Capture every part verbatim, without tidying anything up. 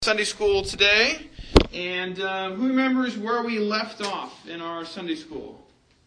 Sunday school today, and uh, who remembers where we left off in our Sunday school?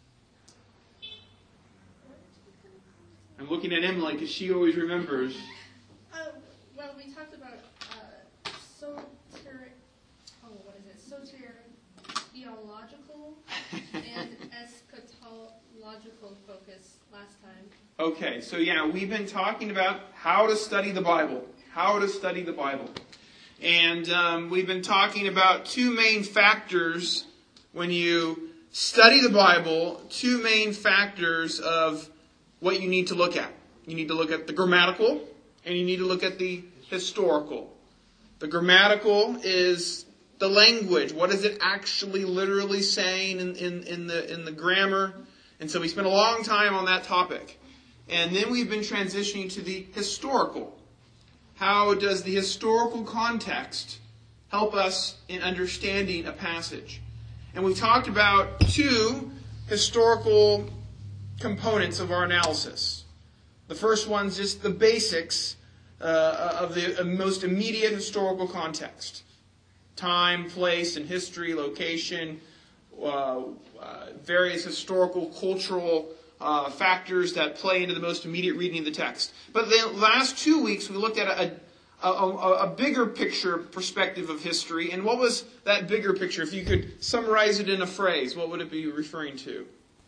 I'm looking at Emily because she always remembers. Uh, well, we talked about uh, soter, oh, what is it? Soteriological and eschatological focus last time. Okay, so yeah, we've been talking about how to study the Bible. How to study the Bible. And um, we've been talking about two main factors when you study the Bible, two main factors of what you need to look at. You need to look at the grammatical, and you need to look at the historical. The grammatical is the language. What is it actually literally saying in, in, in the in the grammar? And so we spent a long time on that topic. And then we've been transitioning to the historical. How does the historical context help us in understanding a passage? And we've talked about two historical components of our analysis. The first one's just the basics uh, of the most immediate historical context. Time, place, and history, location, uh, uh, various historical, cultural Uh, factors that play into the most immediate reading of the text. But the last two weeks we looked at a, a, a, a bigger picture perspective of history. And what was that bigger picture? If you could summarize it in a phrase, what would it be referring to?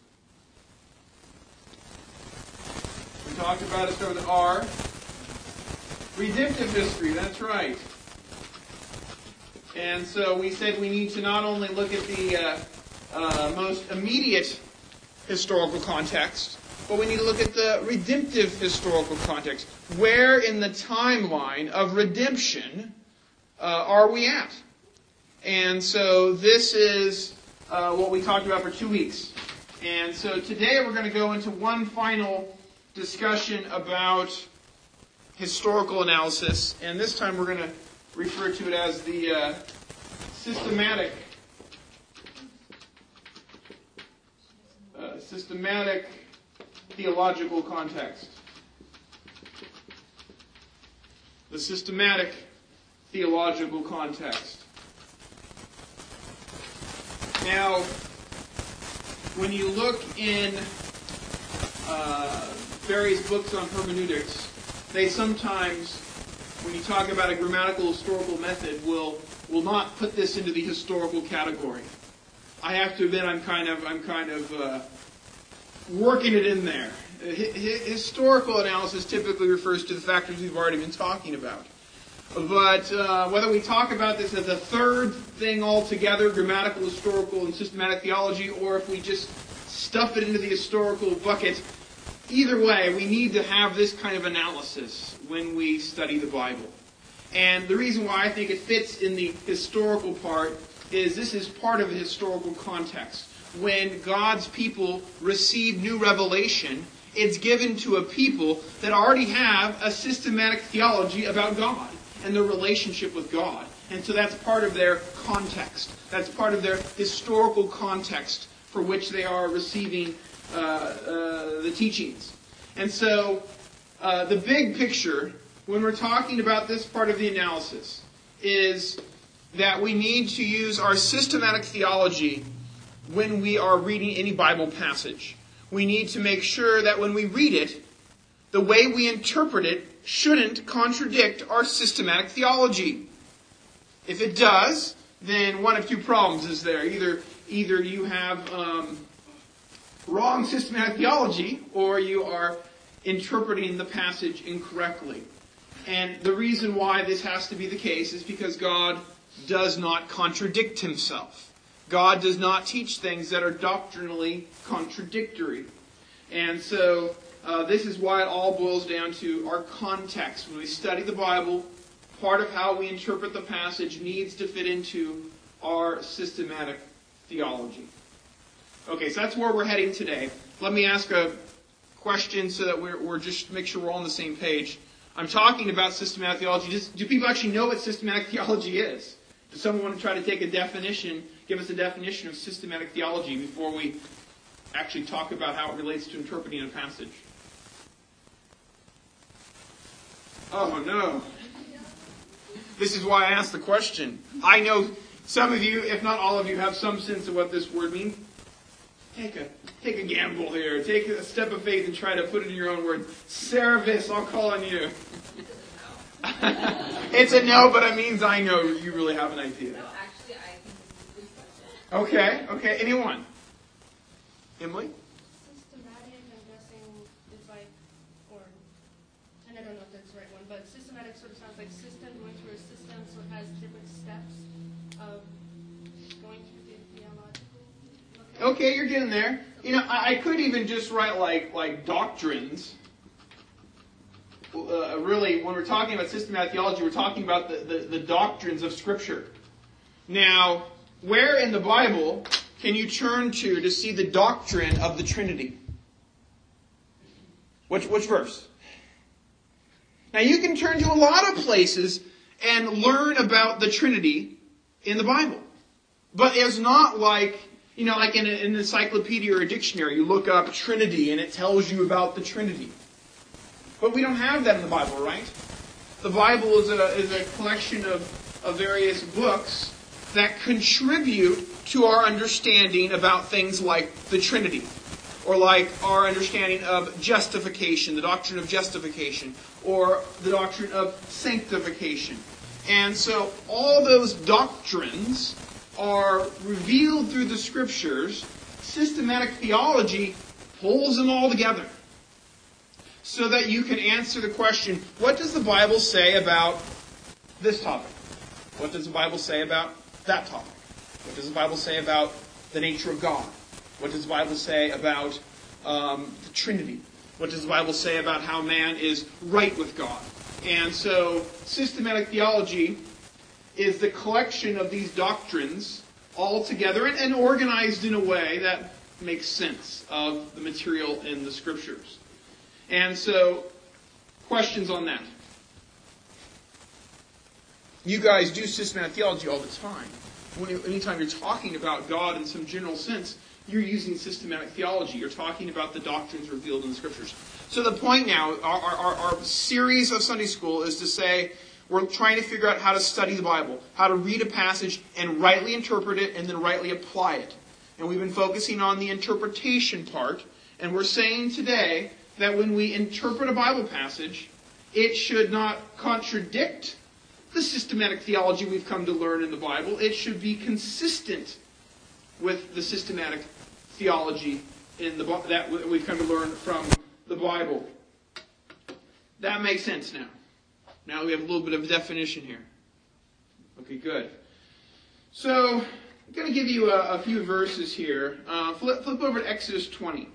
We talked about it, start with R. Redemptive history, that's right. And so we said we need to not only look at the uh, uh, most immediate historical context, but we need to look at the redemptive historical context. Where in the timeline of redemption uh, are we at? And so this is uh, what we talked about for two weeks. And so today we're going to go into one final discussion about historical analysis, and this time we're going to refer to it as the uh, systematic Uh, systematic theological context. The systematic theological context. Now, when you look in uh, various books on hermeneutics, they sometimes, when you talk about a grammatical historical method, will will not put this into the historical category. I have to admit, I'm kind of, I'm kind of uh, working it in there. H- historical analysis typically refers to the factors we've already been talking about. But uh, whether we talk about this as a third thing altogether, grammatical, historical, and systematic theology, or if we just stuff it into the historical bucket, either way, we need to have this kind of analysis when we study the Bible. And the reason why I think it fits in the historical part is this is part of the historical context. When God's people receive new revelation, it's given to a people that already have a systematic theology about God and their relationship with God. And so that's part of their context. That's part of their historical context for which they are receiving uh, uh, the teachings. And so uh, the big picture, when we're talking about this part of the analysis, is that we need to use our systematic theology when we are reading any Bible passage. We need to make sure that when we read it, the way we interpret it shouldn't contradict our systematic theology. If it does, then one of two problems is there. Either, either you have um, wrong systematic theology, or you are interpreting the passage incorrectly. And the reason why this has to be the case is because God does not contradict himself. God does not teach things that are doctrinally contradictory. And so uh, this is why it all boils down to our context. When we study the Bible, part of how we interpret the passage needs to fit into our systematic theology. Okay, so that's where we're heading today. Let me ask a question so that we're, we're just make sure we're all on the same page. I'm talking about systematic theology. Just, do people actually know what systematic theology is? Does someone want to try to take a definition, give us a definition of systematic theology before we actually talk about how it relates to interpreting a passage? Oh, no. This is why I asked the question. I know some of you, if not all of you, have some sense of what this word means. Take a take a gamble here. Take a step of faith and try to put it in your own words. Service, I'll call on you. It's a no, but it means I know you really have an idea. No, actually, I think this is a good Okay, okay. Anyone? Emily? Systematic, I'm guessing, is like, or, and I don't know if that's the right one, but systematic sort of sounds like system, going through a system, so it has different steps of going through the theological. Okay, you're getting there. You know, I, I could even just write like like doctrines. Uh, really, when we're talking about systematic theology, we're talking about the, the, the doctrines of Scripture. Now, where in the Bible can you turn to to see the doctrine of the Trinity? Which, which verse? Now, you can turn to a lot of places and learn about the Trinity in the Bible. But it's not like, you know, like in, a, in an encyclopedia or a dictionary, you look up Trinity and it tells you about the Trinity. But we don't have that in the Bible, right? The Bible is a, is a collection of, of various books that contribute to our understanding about things like the Trinity, or like our understanding of justification, the doctrine of justification, or the doctrine of sanctification. And so all those doctrines are revealed through the Scriptures. Systematic theology pulls them all together so that you can answer the question, what does the Bible say about this topic? What does the Bible say about that topic? What does the Bible say about the nature of God? What does the Bible say about um, the Trinity? What does the Bible say about how man is right with God? And so, systematic theology is the collection of these doctrines all together and, and organized in a way that makes sense of the material in the Scriptures. And so, questions on that? You guys do systematic theology all the time. When, anytime you're talking about God in some general sense, you're using systematic theology. You're talking about the doctrines revealed in the Scriptures. So the point now, our, our, our series of Sunday school is to say, we're trying to figure out how to study the Bible, how to read a passage and rightly interpret it and then rightly apply it. And we've been focusing on the interpretation part. And we're saying today that when we interpret a Bible passage, it should not contradict the systematic theology we've come to learn in the Bible. It should be consistent with the systematic theology in the that we've come to learn from the Bible. That makes sense now. Now we have a little bit of a definition here. Okay, good. So, I'm going to give you a, a few verses here. Uh, flip, flip over to Exodus twenty.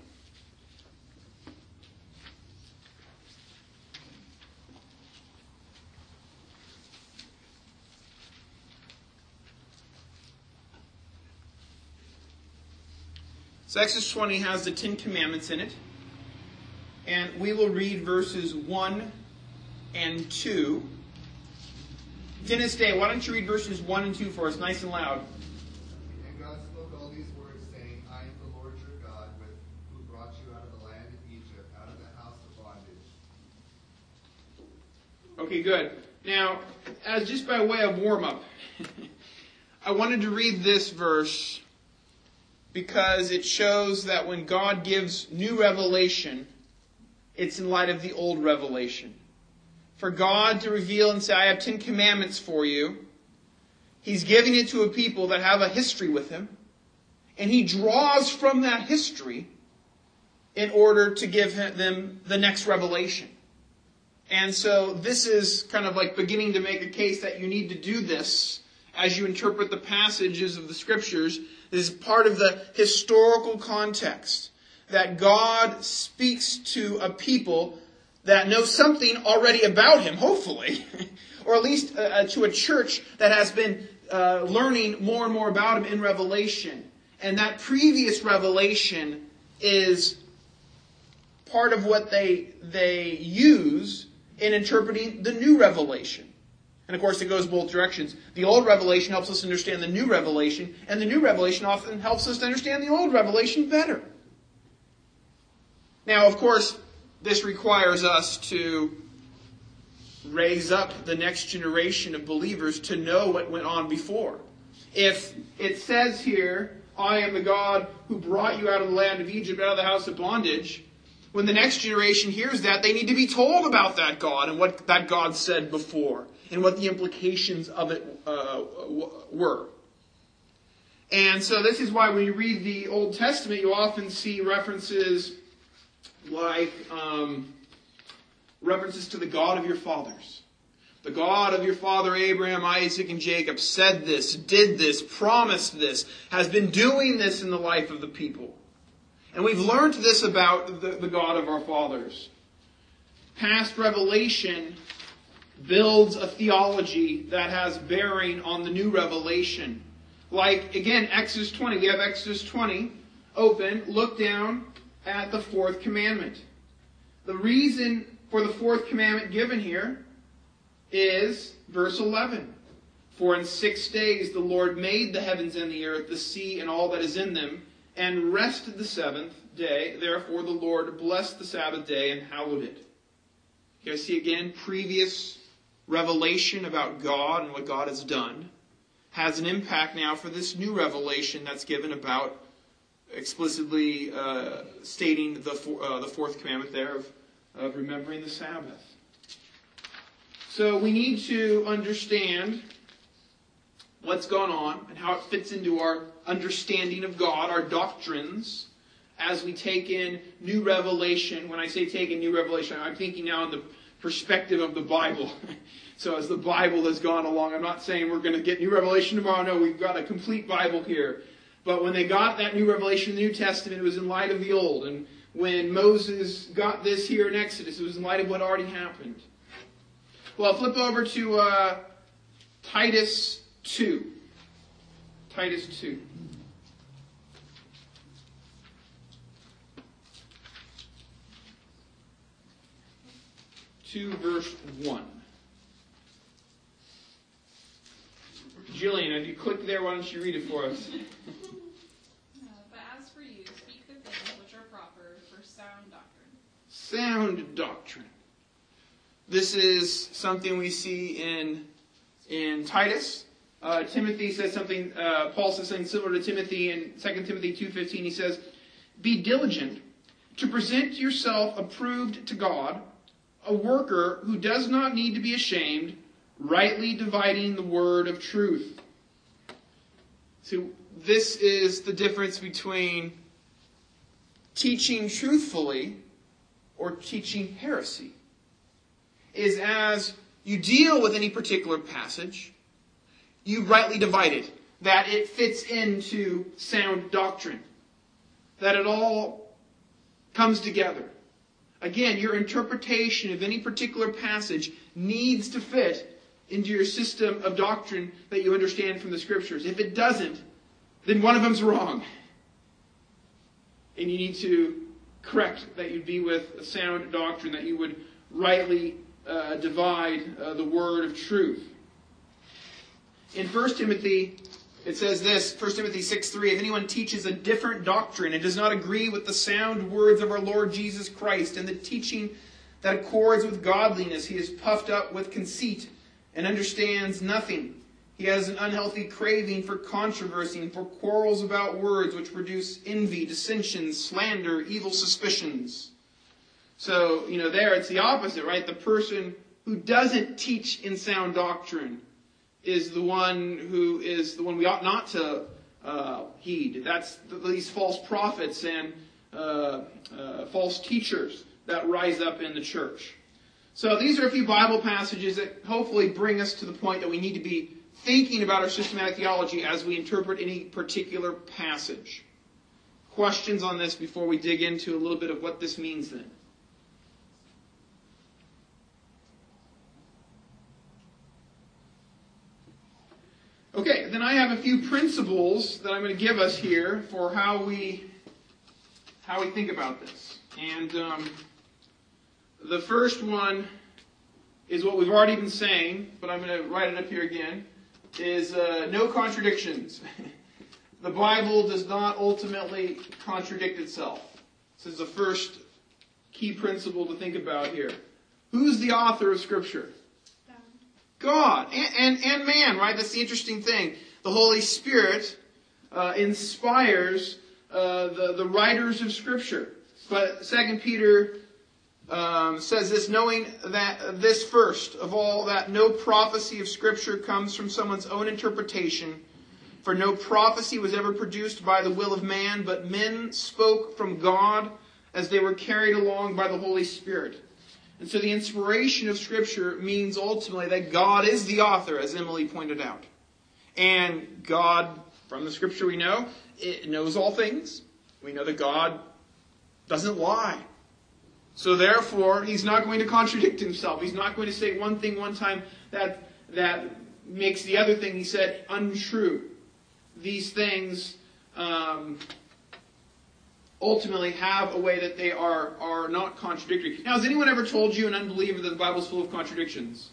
So Exodus twenty has the Ten Commandments in it. And we will read verses one and two. Dennis Day, why don't you read verses one and two for us, nice and loud. And God spoke all these words, saying, I am the Lord your God, with, who brought you out of the land of Egypt, out of the house of bondage. Okay, good. Now, as just by way of warm-up, I wanted to read this verse because it shows that when God gives new revelation, it's in light of the old revelation. For God to reveal and say, I have Ten Commandments for you, He's giving it to a people that have a history with Him, and He draws from that history in order to give them the next revelation. And so this is kind of like beginning to make a case that you need to do this as you interpret the passages of the Scriptures. This is part of the historical context that God speaks to a people that know something already about Him, hopefully, or at least uh, to a church that has been uh, learning more and more about Him in Revelation. And that previous revelation is part of what they they use in interpreting the new revelation. And of course, it goes both directions. The old revelation helps us understand the new revelation, and the new revelation often helps us to understand the old revelation better. Now, of course, this requires us to raise up the next generation of believers to know what went on before. If it says here, I am the God who brought you out of the land of Egypt, out of the house of bondage, when the next generation hears that, they need to be told about that God and what that God said before and what the implications of it uh, were. And so this is why when you read the Old Testament, you often see references like um, references to the God of your fathers. The God of your father Abraham, Isaac, and Jacob said this, did this, promised this, has been doing this in the life of the people. And we've learned this about the, the God of our fathers. Past revelation builds a theology that has bearing on the new revelation. Like, again, Exodus twenty. We have Exodus twenty open. Look down at the fourth commandment. The reason for the fourth commandment given here is verse eleven. For in six days the Lord made the heavens and the earth, the sea and all that is in them, and rested the seventh day. Therefore the Lord blessed the Sabbath day and hallowed it. You guys see again, previous revelation about God and what God has done has an impact now for this new revelation that's given about explicitly uh, stating the, uh, the fourth commandment there of, of remembering the Sabbath. So we need to understand what's gone on and how it fits into our understanding of God, our doctrines, as we take in new revelation. When I say take in new revelation, I'm thinking now in the perspective of the Bible. So as the Bible has gone along, I'm not saying we're going to get new revelation tomorrow. No, we've got a complete Bible here. But when they got that new revelation in the New Testament, it was in light of the Old. And when Moses got this here in Exodus, it was in light of what already happened. Well, flip over to uh, Titus two. Titus two. two verse one. Jillian, have you clicked there? Why don't you read it for us? Uh, but as for you, speak the things which are proper for sound doctrine. Sound doctrine. This is something we see in in Titus. Uh, Timothy says something, uh, Paul says something similar to Timothy in Second Timothy two fifteen. He says, be diligent to present yourself approved to God, a worker who does not need to be ashamed, rightly dividing the word of truth. So this is the difference between teaching truthfully or teaching heresy. Is as you deal with any particular passage, you rightly divide it, that it fits into sound doctrine, that it all comes together. Again, your interpretation of any particular passage needs to fit into your system of doctrine that you understand from the Scriptures. If it doesn't, then one of them's wrong. And you need to correct that you'd be with a sound doctrine, that you would rightly uh, divide uh, the word of truth. In First Timothy, it says this, First Timothy six three, if anyone teaches a different doctrine and does not agree with the sound words of our Lord Jesus Christ and the teaching that accords with godliness, he is puffed up with conceit and understands nothing. He has an unhealthy craving for controversy and for quarrels about words which produce envy, dissensions, slander, evil suspicions. So, you know, there it's the opposite, right? The person who doesn't teach in sound doctrine is the one who is the one we ought not to uh, heed. That's these false prophets and uh, uh, false teachers that rise up in the church. So these are a few Bible passages that hopefully bring us to the point that we need to be thinking about our systematic theology as we interpret any particular passage. Questions on this before we dig into a little bit of what this means then? Okay, then I have a few principles that I'm going to give us here for how we how we think about this. And um, the first one is what we've already been saying, but I'm going to write it up here again, is uh, no contradictions. The Bible does not ultimately contradict itself. This is the first key principle to think about here. Who's the author of Scripture? God and, and, and man, right? That's the interesting thing. The Holy Spirit uh, inspires uh, the, the writers of Scripture. But Second Peter um, says this, knowing that this first of all, that no prophecy of Scripture comes from someone's own interpretation, for no prophecy was ever produced by the will of man, but men spoke from God as they were carried along by the Holy Spirit. And so the inspiration of Scripture means ultimately that God is the author, as Emily pointed out. And God, from the Scripture we know, it knows all things. We know that God doesn't lie. So therefore, He's not going to contradict Himself. He's not going to say one thing one time that, that makes the other thing He said untrue. These things um, ultimately have a way that they are, are not contradictory. Now, has anyone ever told you, an unbeliever, that the Bible's full of contradictions?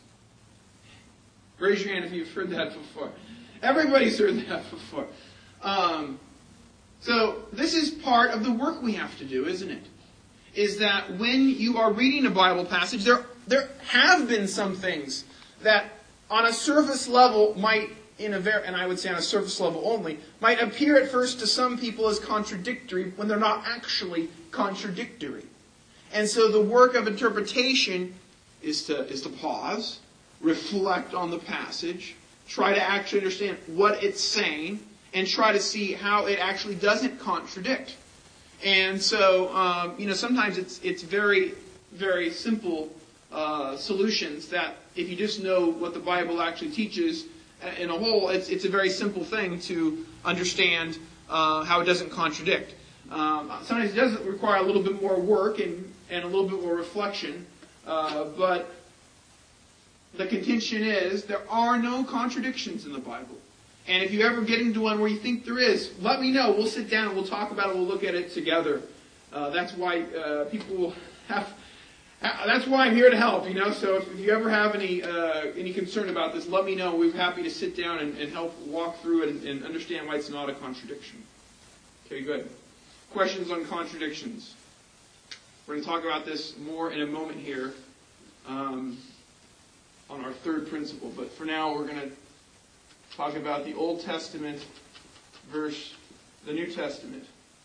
Raise your hand if you've heard that before. Everybody's heard that before. Um, so this is part of the work we have to do, isn't it? Is that when you are reading a Bible passage, there, there have been some things that on a surface level might, in a very, and I would say on a surface level only, might appear at first to some people as contradictory when they're not actually contradictory. And so the work of interpretation is to, is to pause, reflect on the passage, try to actually understand what it's saying, and try to see how it actually doesn't contradict. And so, um, you know, sometimes it's it's very, very simple uh, solutions that if you just know what the Bible actually teaches in a whole, it's it's a very simple thing to understand uh, how it doesn't contradict. Um, sometimes it does require a little bit more work and, and a little bit more reflection, uh, but the contention is there are no contradictions in the Bible. And if you ever get into one where you think there is, let me know. We'll sit down and we'll talk about it. We'll look at it together. Uh, that's why uh, people have... That's why I'm here to help, you know. So if you ever have any uh, any concern about this, let me know. We're happy to sit down and, and help walk through it and, and understand why it's not a contradiction. Okay, good. Questions on contradictions? We're going to talk about this more in a moment here um, on our third principle. But for now, we're going to talk about the Old Testament versus the New Testament.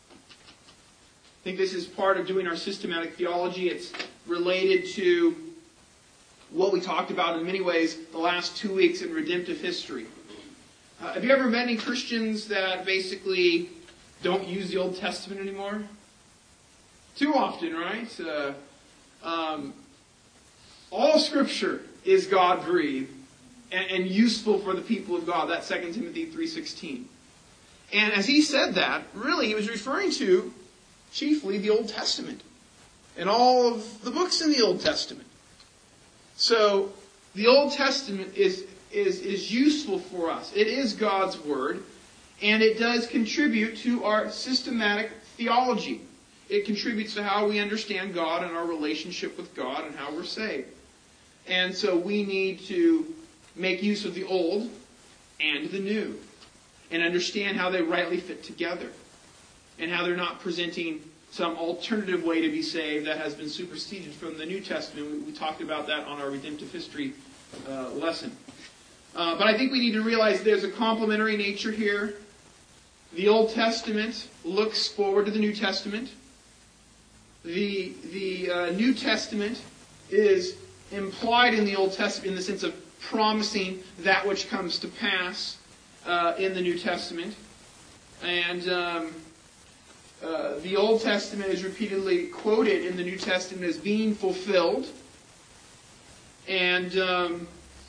I think this is part of doing our systematic theology. It's related to what we talked about in many ways the last two weeks in redemptive history. Uh, have you ever met any Christians that basically don't use the Old Testament anymore? Too often, right? Uh, um, all Scripture is God-breathed and, and useful for the people of God. That's Second Timothy three sixteen. And as he said that, really he was referring to chiefly the Old Testament and all of the books in the Old Testament. So the Old Testament is, is, is useful for us. It is God's Word, and it does contribute to our systematic theology. It contributes to how we understand God and our relationship with God and how we're saved. And so we need to make use of the Old and the New and understand how they rightly fit together and how they're not presenting some alternative way to be saved that has been superseded from the New Testament. We, we talked about that on our redemptive history uh, lesson. Uh, but I think we need to realize there's a complementary nature here. The Old Testament looks forward to the New Testament. The, the uh, New Testament is implied in the Old Testament in the sense of promising that which comes to pass uh, in the New Testament. And um, uh, the Old Testament is repeatedly quoted in the New Testament as being fulfilled. And um,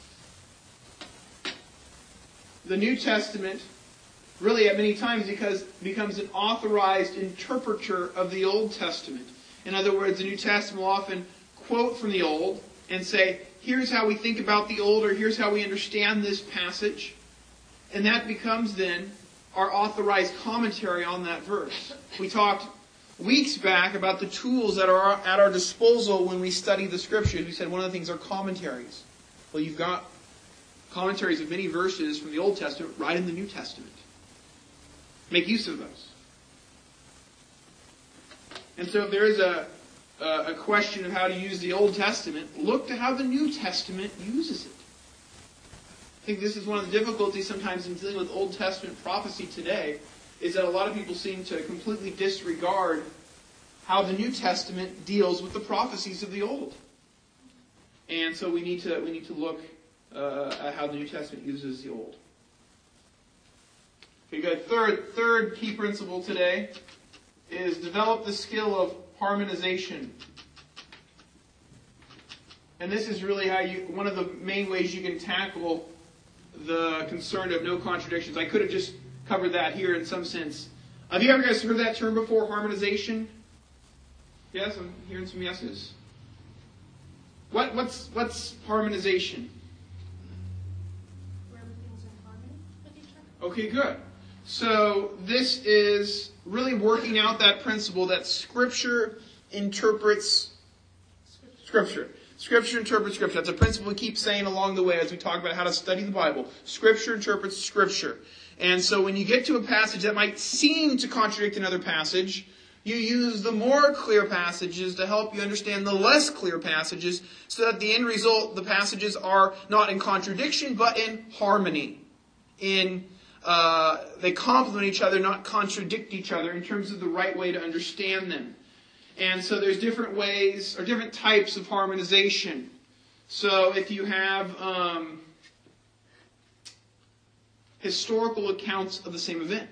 the New Testament really at many times because becomes an authorized interpreter of the Old Testament. In other words, the New Testament will often quote from the Old and say, here's how we think about the Old, or here's how we understand this passage. And that becomes then our authorized commentary on that verse. We talked weeks back about the tools that are at our disposal when we study the Scriptures. We said one of the things are commentaries. Well, you've got commentaries of many verses from the Old Testament right in the New Testament. Make use of those. And so if there is a, a, a question of how to use the Old Testament, look to how the New Testament uses it. I think this is one of the difficulties sometimes in dealing with Old Testament prophecy today, is that a lot of people seem to completely disregard how the New Testament deals with the prophecies of the Old. And so we need to we need to look uh, at how the New Testament uses the Old. Okay, good. Third, third key principle today is develop the skill of harmonization. And this is really how you one of the main ways you can tackle the concern of no contradictions. I could have just covered that here in some sense. Have you ever guys heard that term before, harmonization? Yes, I'm hearing some yeses. What what's what's harmonization? Where everything's in harmony with each other. Okay, good. So this is really working out that principle that Scripture interprets Scripture. Scripture interprets Scripture. That's a principle we keep saying along the way as we talk about how to study the Bible. Scripture interprets Scripture. And so when you get to a passage that might seem to contradict another passage, you use the more clear passages to help you understand the less clear passages, so that the end result, the passages are not in contradiction, but in harmony. In uh, they complement each other, not contradict each other in terms of the right way to understand them. And so there's different ways, or different types of harmonization. So if you have um, historical accounts of the same event,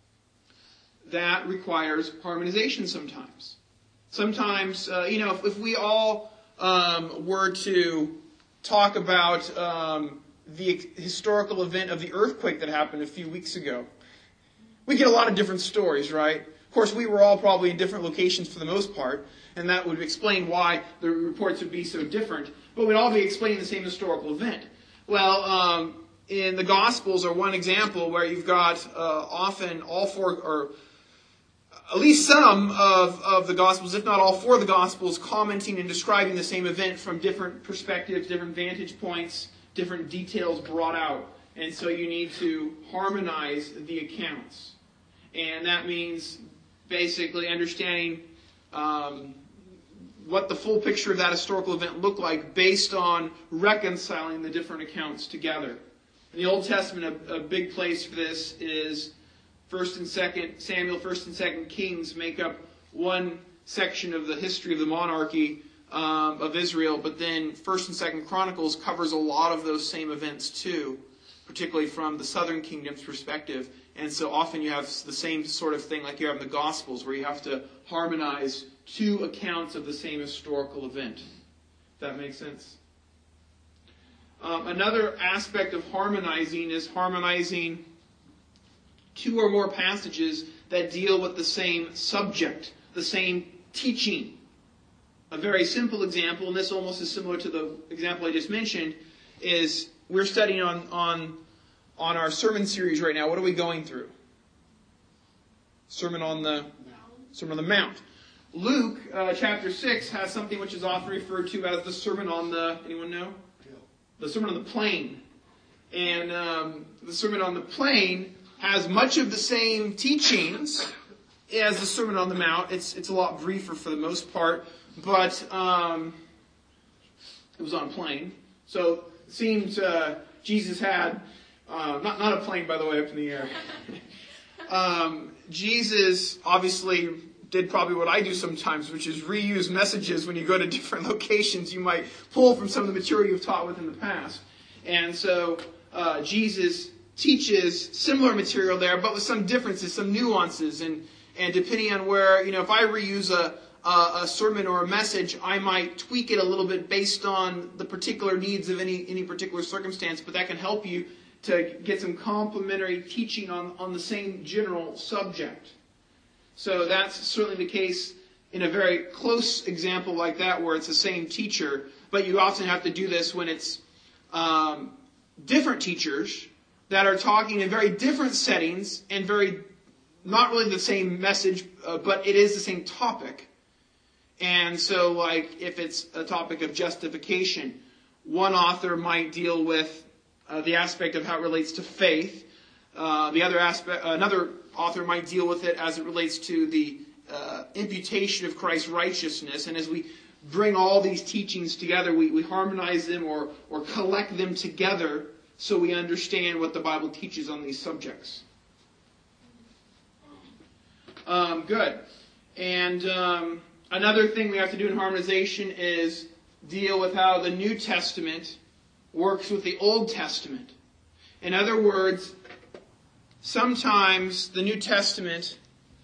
that requires harmonization sometimes. Sometimes, uh, you know, if, if we all um, were to talk about um, the historical event of the earthquake that happened a few weeks ago, we get a lot of different stories, right? Of course, we were all probably in different locations for the most part, and that would explain why the reports would be so different. But we'd all be explaining the same historical event. Well, um, in the Gospels are one example where you've got uh, often all four, or at least some of, of the Gospels, if not all four of the Gospels, commenting and describing the same event from different perspectives, different vantage points, different details brought out. And so you need to harmonize the accounts. And that means basically understanding um, what the full picture of that historical event looked like based on reconciling the different accounts together. In the Old Testament, a, a big place for this is First and Second Samuel, First and Second Kings make up one section of the history of the monarchy um, of Israel, but then First and Second Chronicles covers a lot of those same events too, particularly from the Southern Kingdom's perspective. And so often you have the same sort of thing like you have in the Gospels, where you have to harmonize two accounts of the same historical event. If that makes sense? Um, another aspect of harmonizing is harmonizing two or more passages that deal with the same subject, the same teaching. A very simple example, and this almost is similar to the example I just mentioned, is we're studying on, on, on our sermon series right now. What are we going through? Sermon on the Sermon on the Mount. Luke uh, chapter six has something which is often referred to as the Sermon on the, anyone know? The Sermon on the Plain. And um, the Sermon on the Plain has much of the same teachings as the Sermon on the Mount. It's it's a lot briefer for the most part, but um, it was on a plane. So it seems uh, Jesus had, uh, not, not a plane, by the way, up in the air. um, Jesus obviously did probably what I do sometimes, which is reuse messages when you go to different locations you might pull from some of the material you've taught with in the past. And so uh, Jesus teaches similar material there, but with some differences, some nuances. And, and depending on where, you know, if I reuse a, a, a sermon or a message, I might tweak it a little bit based on the particular needs of any, any particular circumstance, but that can help you to get some complementary teaching on, on the same general subject. So that's certainly the case in a very close example like that, where it's the same teacher, but you often have to do this when it's um, different teachers that are talking in very different settings and very, not really the same message, uh, but it is the same topic. And so, like, if it's a topic of justification, one author might deal with uh, the aspect of how it relates to faith. Uh, the other aspect, another author might deal with it as it relates to the uh, imputation of Christ's righteousness. And as we bring all these teachings together, we, we harmonize them or, or collect them together so we understand what the Bible teaches on these subjects. Um, good. And um, another thing we have to do in harmonization is deal with how the New Testament works with the Old Testament. In other words, sometimes the New Testament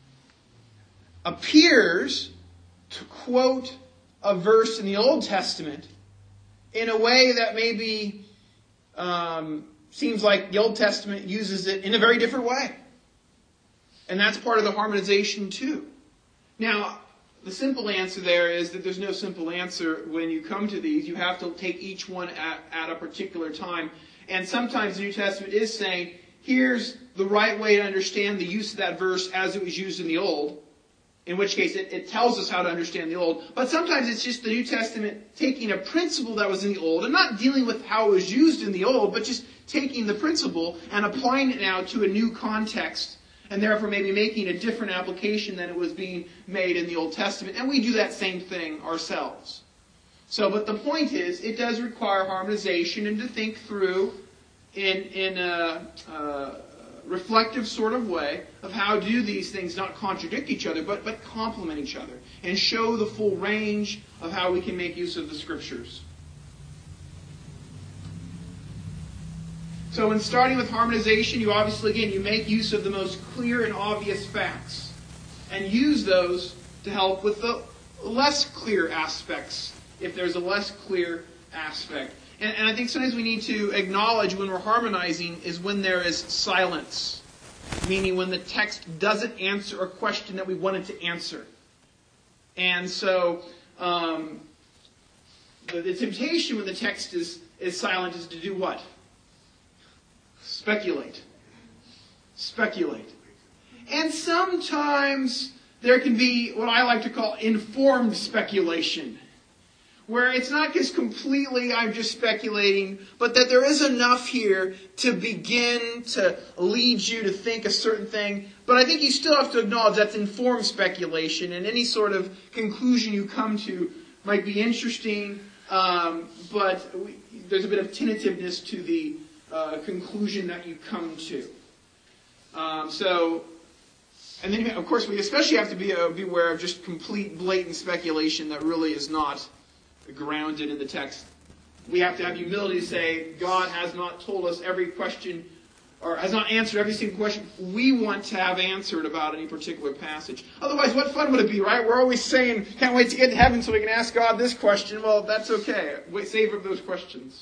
appears to quote a verse in the Old Testament in a way that maybe um, seems like the Old Testament uses it in a very different way. And that's part of the harmonization too. Now, the simple answer there is that there's no simple answer when you come to these. You have to take each one at, at a particular time. And sometimes the New Testament is saying, here's the right way to understand the use of that verse as it was used in the Old. In which case it, it tells us how to understand the Old. But sometimes it's just the New Testament taking a principle that was in the Old and not dealing with how it was used in the Old, but just taking the principle and applying it now to a new context. And therefore maybe making a different application than it was being made in the Old Testament. And we do that same thing ourselves. So, but the point is, it does require harmonization and to think through in, in a, a reflective sort of way of how do these things not contradict each other, but, but complement each other. And show the full range of how we can make use of the Scriptures. So in starting with harmonization, you obviously, again, you make use of the most clear and obvious facts and use those to help with the less clear aspects, if there's a less clear aspect. And, and I think sometimes we need to acknowledge when we're harmonizing is when there is silence, meaning when the text doesn't answer a question that we wanted to answer. And so um, the, the temptation when the text is, is silent is to do what? Speculate. Speculate. And sometimes there can be what I like to call informed speculation, where it's not just completely I'm just speculating, but that there is enough here to begin to lead you to think a certain thing. But I think you still have to acknowledge that's informed speculation, and any sort of conclusion you come to might be interesting, um, but we, there's a bit of tentativeness to the Uh, conclusion that you come to. Um, so, and then of course we especially have to be uh, beware of just complete blatant speculation that really is not grounded in the text. We have to have humility to say God has not told us every question, or has not answered every single question we want to have answered about any particular passage. Otherwise, what fun would it be, right? We're always saying, can't wait to get to heaven so we can ask God this question. Well, that's okay. Wait, save up those questions.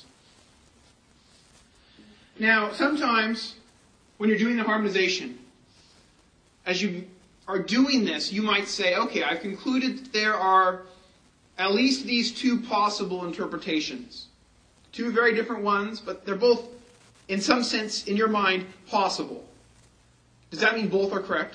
Now, sometimes when you're doing the harmonization, as you are doing this, you might say, okay, I've concluded that there are at least these two possible interpretations. Two very different ones, but they're both, in some sense, in your mind, possible. Does that mean both are correct?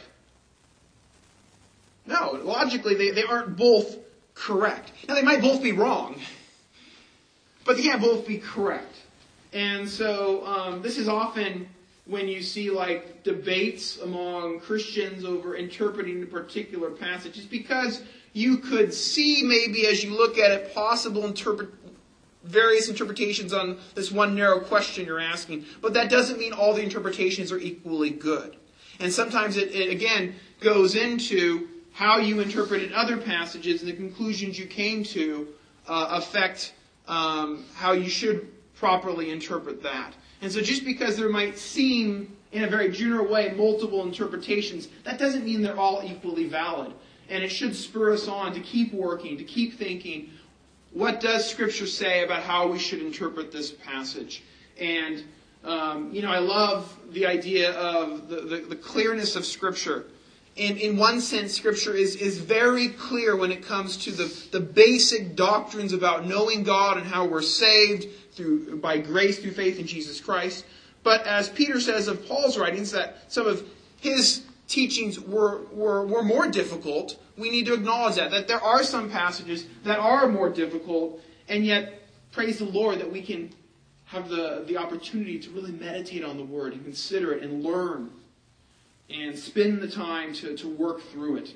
No, logically, they, they aren't both correct. Now, they might both be wrong, but they can't both be correct. And so um, this is often when you see like debates among Christians over interpreting a particular passage. It's because you could see maybe as you look at it possible interpret various interpretations on this one narrow question you're asking. But that doesn't mean all the interpretations are equally good. And sometimes it, it again goes into how you interpreted other passages and the conclusions you came to uh, affect um, how you should properly interpret that. And so just because there might seem, in a very general way, multiple interpretations, that doesn't mean they're all equally valid. And it should spur us on to keep working, to keep thinking, what does Scripture say about how we should interpret this passage? And, um, you know, I love the idea of the, the, the clearness of Scripture. And in one sense, Scripture is, is very clear when it comes to the, the basic doctrines about knowing God and how we're saved through by grace through faith in Jesus Christ. But as Peter says of Paul's writings, that some of his teachings were, were, were more difficult, we need to acknowledge that. That there are some passages that are more difficult, and yet, praise the Lord that we can have the, the opportunity to really meditate on the Word and consider it and learn and spend the time to, to work through it.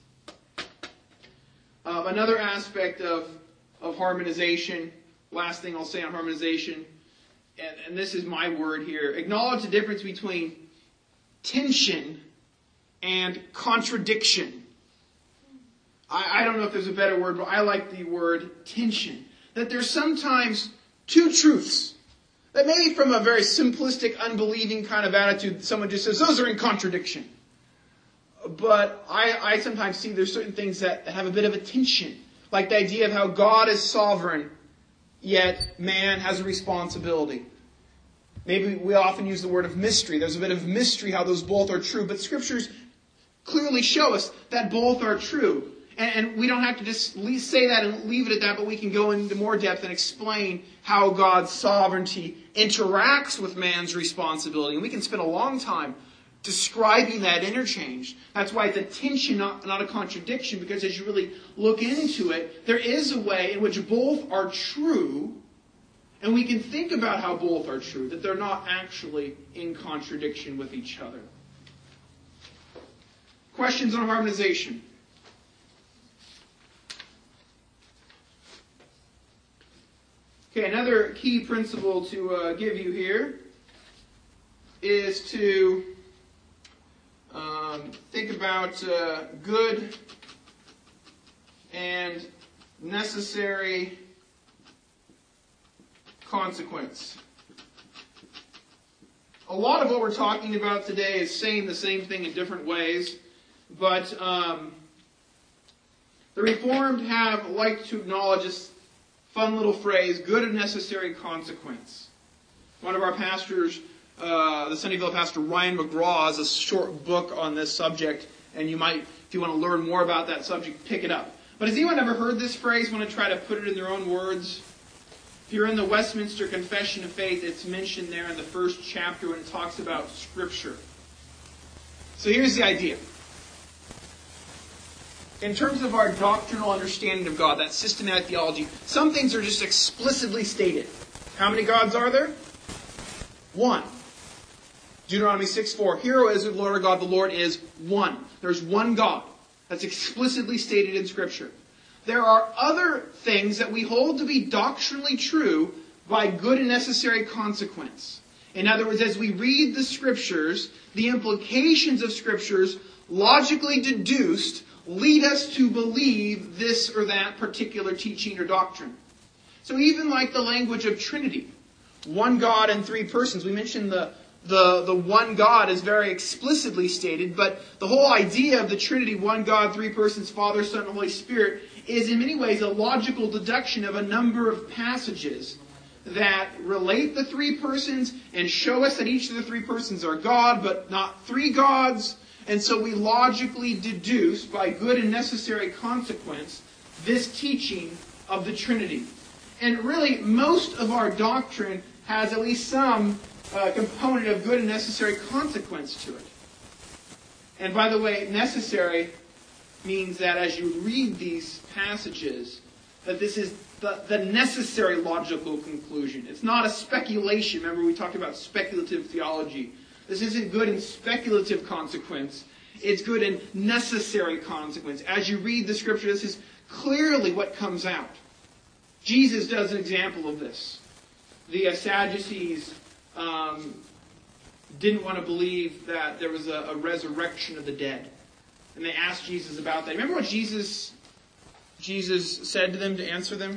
Um, another aspect of, of harmonization, last thing I'll say on harmonization, and, and this is my word here, acknowledge the difference between tension and contradiction. I, I don't know if there's a better word, but I like the word tension. That there's sometimes two truths that maybe from a very simplistic, unbelieving kind of attitude, someone just says, those are in contradiction. But I, I sometimes see there's certain things that have a bit of a tension. Like the idea of how God is sovereign, yet man has a responsibility. Maybe we often use the word of mystery. There's a bit of mystery how those both are true. But Scriptures clearly show us that both are true. And, and we don't have to just say that and leave it at that, but we can go into more depth and explain how God's sovereignty interacts with man's responsibility. And we can spend a long time describing that interchange. That's why it's a tension, not, not a contradiction, because as you really look into it, there is a way in which both are true, and we can think about how both are true, that they're not actually in contradiction with each other. Questions on harmonization? Okay, another key principle to uh, give you here is to um, think about uh, good and necessary consequence. A lot of what we're talking about today is saying the same thing in different ways, but um, the Reformed have liked to acknowledge this fun little phrase, good and necessary consequence. One of our pastors, uh, the Sunnyvale pastor Ryan McGraw, has a short book on this subject, and you might, if you want to learn more about that subject, pick it up. But has anyone ever heard this phrase, want to try to put it in their own words? If you're in the Westminster Confession of Faith, it's mentioned there in the first chapter when it talks about Scripture. So here's the idea. In terms of our doctrinal understanding of God, that systematic theology, some things are just explicitly stated. How many gods are there? One. Deuteronomy six four. Hear, O Israel, the Lord our God, the Lord is one. There's one God. That's explicitly stated in Scripture. There are other things that we hold to be doctrinally true by good and necessary consequence. In other words, as we read the Scriptures, the implications of Scriptures, logically deduced, lead us to believe this or that particular teaching or doctrine. So even like the language of Trinity, one God and three persons, we mentioned the, the, the one God is very explicitly stated, but the whole idea of the Trinity, one God, three persons, Father, Son, and Holy Spirit, is in many ways a logical deduction of a number of passages that relate the three persons and show us that each of the three persons are God, but not three gods. And so we logically deduce, by good and necessary consequence, this teaching of the Trinity. And really, most of our doctrine has at least some uh, component of good and necessary consequence to it. And by the way, necessary means that as you read these passages, that this is the, the necessary logical conclusion. It's not a speculation. Remember, we talked about speculative theology. This isn't good in speculative consequence. It's good in necessary consequence. As you read the Scripture, this is clearly what comes out. Jesus does an example of this. The uh, Sadducees um, didn't want to believe that there was a, a resurrection of the dead. And they asked Jesus about that. Remember what Jesus, Jesus said to them to answer them?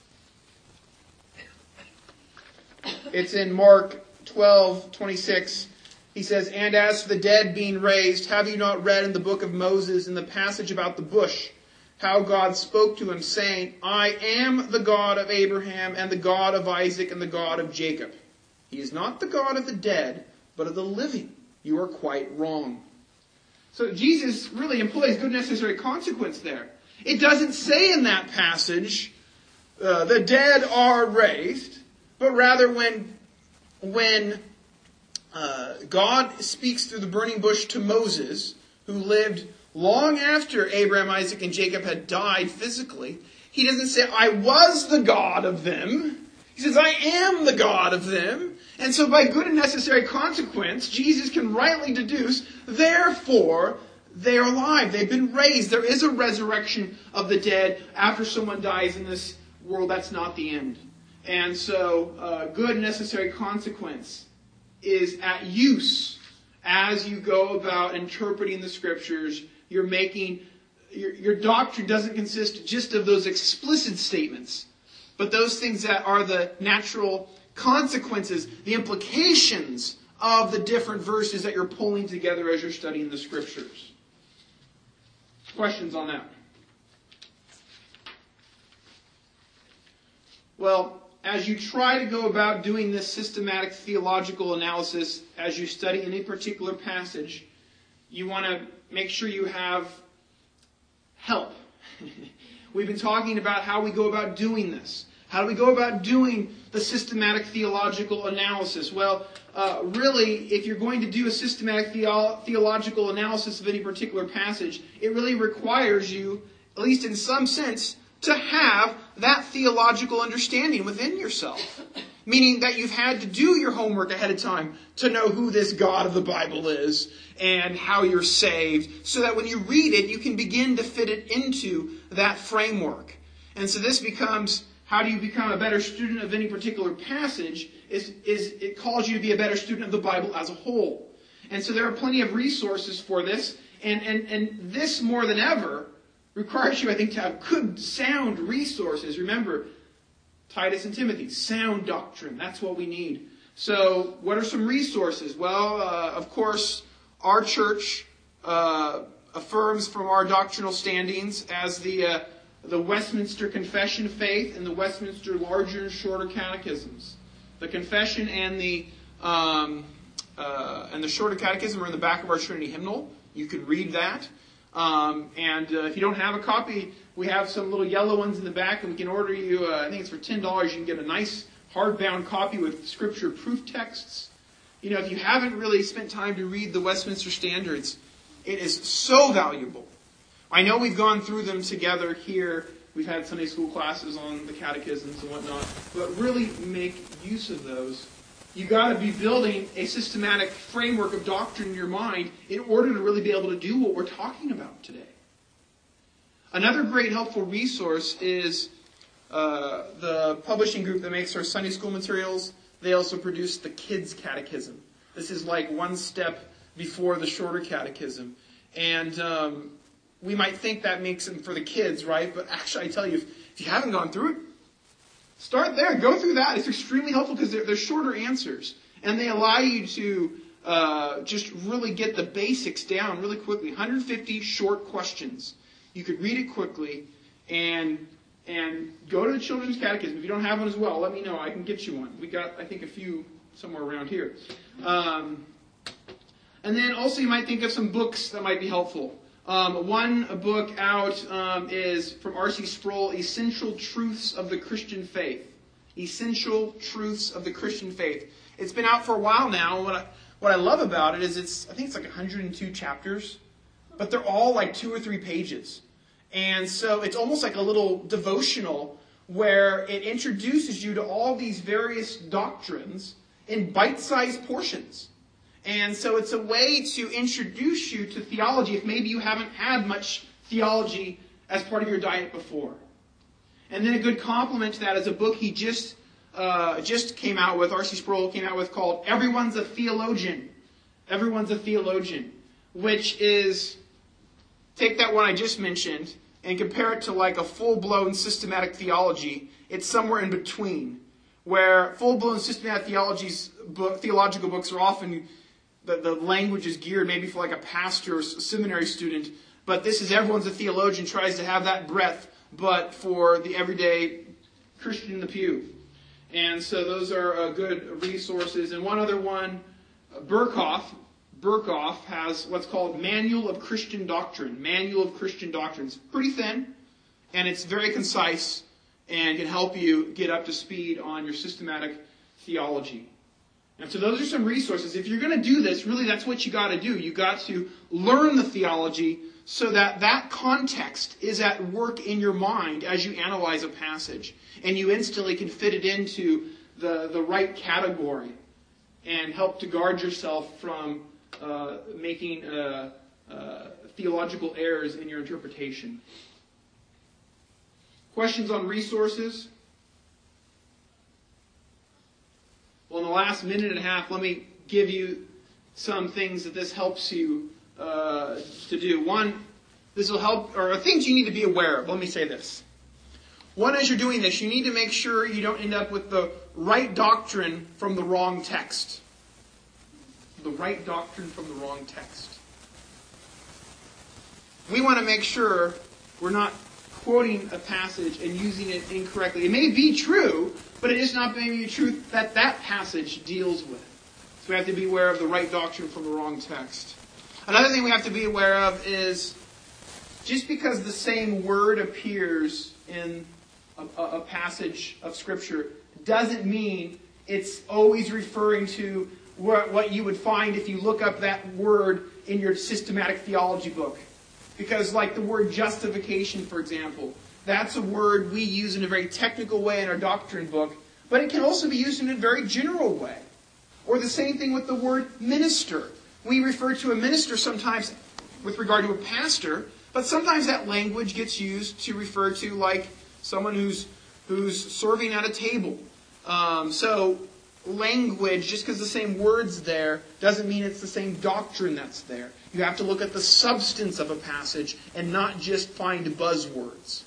It's in Mark twelve twenty-six. He says, "And as for the dead being raised, have you not read in the book of Moses, in the passage about the bush, how God spoke to him, saying, I am the God of Abraham, and the God of Isaac, and the God of Jacob. He is not the God of the dead, but of the living. You are quite wrong." So Jesus really employs good necessary consequence there. It doesn't say in that passage, uh, the dead are raised, but rather when, when uh, God speaks through the burning bush to Moses, who lived long after Abraham, Isaac, and Jacob had died physically, he doesn't say, I was the God of them. He says, I am the God of them. And so by good and necessary consequence, Jesus can rightly deduce, therefore, they are alive. They've been raised. There is a resurrection of the dead after someone dies in this world. That's not the end. And so, uh, good necessary consequence is at use as you go about interpreting the Scriptures. You're making, your, your doctrine doesn't consist just of those explicit statements, but those things that are the natural consequences, the implications of the different verses that you're pulling together as you're studying the Scriptures. Questions on that? Well, as you try to go about doing this systematic theological analysis as you study any particular passage, you want to make sure you have help. We've been talking about how we go about doing this. How do we go about doing the systematic theological analysis? Well, uh, really, if you're going to do a systematic theo- theological analysis of any particular passage, it really requires you, at least in some sense, to have that theological understanding within yourself. Meaning that you've had to do your homework ahead of time to know who this God of the Bible is and how you're saved, so that when you read it, you can begin to fit it into that framework. And so this becomes, how do you become a better student of any particular passage, is, is it calls you to be a better student of the Bible as a whole. And so there are plenty of resources for this, and, and, and this more than ever requires you, I think, to have good, sound resources. Remember, Titus and Timothy, sound doctrine. That's what we need. So, what are some resources? Well, uh, of course, our church uh, affirms from our doctrinal standings as the uh, the Westminster Confession of Faith and the Westminster Larger and Shorter Catechisms. The Confession and the um, uh, and the Shorter Catechism are in the back of our Trinity hymnal. You can read that. Um, and uh, if you don't have a copy, we have some little yellow ones in the back, and we can order you, uh, I think it's for ten dollars, you can get a nice hardbound copy with Scripture proof texts. You know, if you haven't really spent time to read the Westminster Standards, it is so valuable. I know we've gone through them together here. We've had Sunday school classes on the catechisms and whatnot, but really make use of those. You've got to be building a systematic framework of doctrine in your mind in order to really be able to do what we're talking about today. Another great helpful resource is uh, the publishing group that makes our Sunday school materials. They also produce the Kids Catechism. This is like one step before the Shorter Catechism. And um, we might think that makes them for the kids, right? But actually, I tell you, if, if you haven't gone through it, start there. Go through that. It's extremely helpful because they're, they're shorter answers. And they allow you to uh, just really get the basics down really quickly. one hundred fifty short questions. You could read it quickly and and go to the Children's Catechism. If you don't have one as well, let me know. I can get you one. We got, I think, a few somewhere around here. Um, and then also you might think of some books that might be helpful. Um, one book out um, is from R C Sproul, Essential Truths of the Christian Faith. Essential Truths of the Christian Faith. It's been out for a while now. What I, what I love about it is it's, I think it's like one hundred two chapters, but they're all like two or three pages. And so it's almost like a little devotional where it introduces you to all these various doctrines in bite-sized portions. And so it's a way to introduce you to theology if maybe you haven't had much theology as part of your diet before. And then a good complement to that is a book he just uh, just came out with, R C Sproul came out with, called Everyone's a Theologian. Everyone's a Theologian, which is, take that one I just mentioned and compare it to like a full-blown systematic theology. It's somewhere in between, where full-blown systematic theologies, book, theological books are often, the, the language is geared maybe for like a pastor or a seminary student, but this is Everyone's a Theologian, tries to have that breadth, but for the everyday Christian in the pew. And so those are uh, good resources. And one other one, uh, Burkhoff, Burkhoff has what's called Manual of Christian Doctrine. Manual of Christian Doctrine. It's pretty thin, and it's very concise, and can help you get up to speed on your systematic theology. And so those are some resources. If you're going to do this, really that's what you got to do. You got to learn the theology so that that context is at work in your mind as you analyze a passage. And you instantly can fit it into the, the right category and help to guard yourself from uh, making uh, uh, theological errors in your interpretation. Questions on resources? Well, in the last minute and a half, let me give you some things that this helps you uh, to do. One, this will help, or things you need to be aware of. Let me say this. One, as you're doing this, you need to make sure you don't end up with the right doctrine from the wrong text. The right doctrine from the wrong text. We want to make sure we're not quoting a passage and using it incorrectly. It may be true, but it is not maybe the truth that that passage deals with. So we have to be aware of the right doctrine from the wrong text. Another thing we have to be aware of is just because the same word appears in a, a passage of Scripture doesn't mean it's always referring to what, what you would find if you look up that word in your systematic theology book. Because like the word justification, for example, that's a word we use in a very technical way in our doctrine book, but it can also be used in a very general way. Or the same thing with the word minister. We refer to a minister sometimes with regard to a pastor, but sometimes that language gets used to refer to like someone who's who's serving at a table. Um, so language, just because the same word's there, doesn't mean it's the same doctrine that's there. You have to look at the substance of a passage and not just find buzzwords.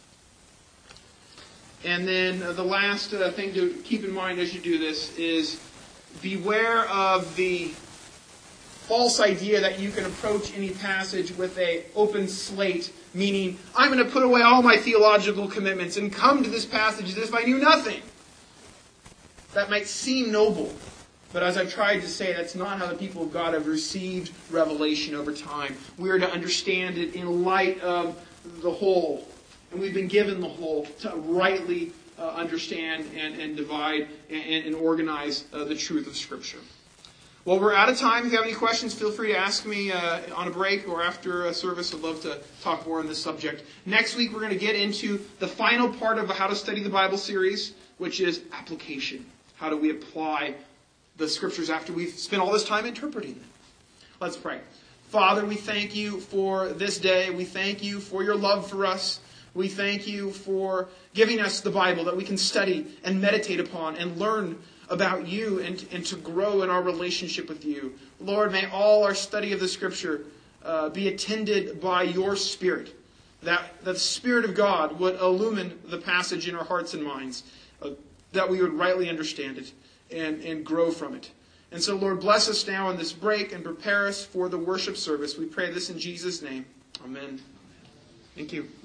And then uh, the last uh, thing to keep in mind as you do this is beware of the false idea that you can approach any passage with an open slate, meaning, I'm going to put away all my theological commitments and come to this passage as if I knew nothing. That might seem noble, but as I've tried to say, that's not how the people of God have received revelation over time. We are to understand it in light of the whole. And we've been given the whole to rightly uh, understand and, and divide and, and organize uh, the truth of Scripture. Well, we're out of time. If you have any questions, feel free to ask me uh, on a break or after a service. I'd love to talk more on this subject. Next week, we're going to get into the final part of a How to Study the Bible series, which is application. How do we apply the Scriptures after we've spent all this time interpreting them? Let's pray. Father, we thank you for this day. We thank you for your love for us. We thank you for giving us the Bible that we can study and meditate upon and learn about you and, and to grow in our relationship with you. Lord, may all our study of the Scripture uh, be attended by your Spirit. That, that the Spirit of God would illumine the passage in our hearts and minds. Uh, that we would rightly understand it and, and grow from it. And so, Lord, bless us now in this break and prepare us for the worship service. We pray this in Jesus' name. Amen. Thank you.